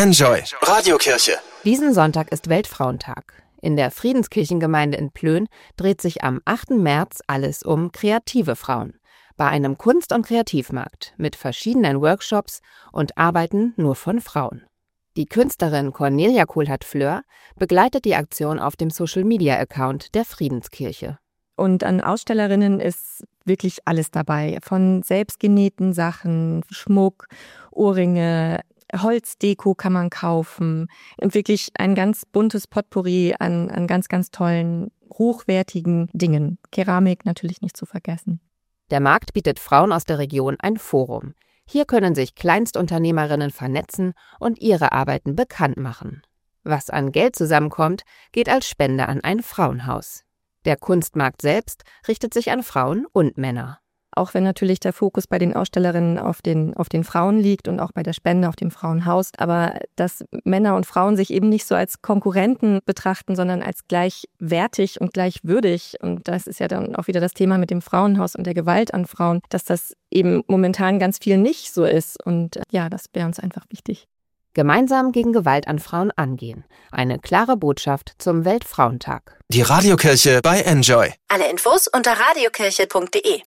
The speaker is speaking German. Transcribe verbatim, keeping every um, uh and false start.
Enjoy Radiokirche. Diesen Sonntag ist Weltfrauentag. In der Friedenskirchengemeinde in Plön dreht sich am achten März alles um kreative Frauen. Bei einem Kunst- und Kreativmarkt mit verschiedenen Workshops und Arbeiten nur von Frauen. Die Künstlerin Cornelia Kohlhardt-Fleur begleitet die Aktion auf dem Social-Media-Account der Friedenskirche. Und an Ausstellerinnen ist wirklich alles dabei. Von selbstgenähten Sachen, Schmuck, Ohrringe, Holzdeko kann man kaufen. Und wirklich ein ganz buntes Potpourri an, an ganz, ganz tollen, hochwertigen Dingen. Keramik natürlich nicht zu vergessen. Der Markt bietet Frauen aus der Region ein Forum. Hier können sich Kleinstunternehmerinnen vernetzen und ihre Arbeiten bekannt machen. Was an Geld zusammenkommt, geht als Spende an ein Frauenhaus. Der Kunstmarkt selbst richtet sich an Frauen und Männer. Auch wenn natürlich der Fokus bei den Ausstellerinnen auf den, auf den Frauen liegt und auch bei der Spende auf dem Frauenhaus. Aber dass Männer und Frauen sich eben nicht so als Konkurrenten betrachten, sondern als gleichwertig und gleichwürdig. Und das ist ja dann auch wieder das Thema mit dem Frauenhaus und der Gewalt an Frauen, dass das eben momentan ganz viel nicht so ist. Und ja, das wäre uns einfach wichtig. Gemeinsam gegen Gewalt an Frauen angehen. Eine klare Botschaft zum Weltfrauentag. Die Radiokirche bei Enjoy. Alle Infos unter radiokirche punkt de.